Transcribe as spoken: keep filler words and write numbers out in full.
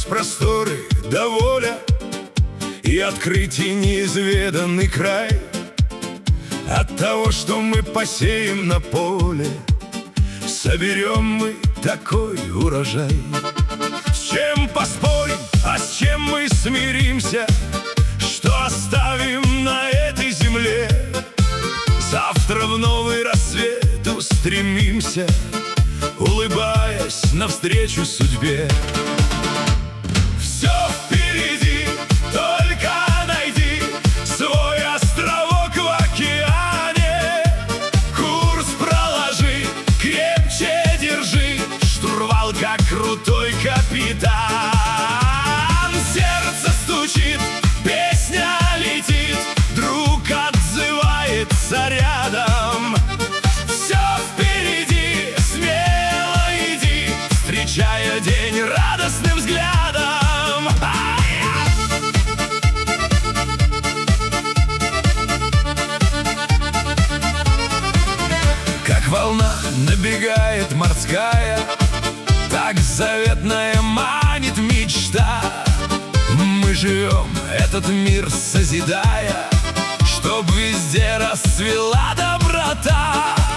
просторы до воля и открытий неизведанный край. От того, что мы посеем на поле, соберем мы такой урожай. С чем поспорим, а с чем мы смиримся, что оставим на этой земле? Завтра в новый рассвет устремимся, улыбаясь навстречу судьбе. Все впереди, только найди свой островок в океане. Курс проложи, крепче держи штурвал, как крутой капитан. Сердце стучит, песня летит, друг отзывается рядом. Все впереди, смело иди, встречая день радостным взглядом. Как волна набегает морская, так заветная манит мечта. Мы живем этот мир созидая, чтоб везде расцвела доброта.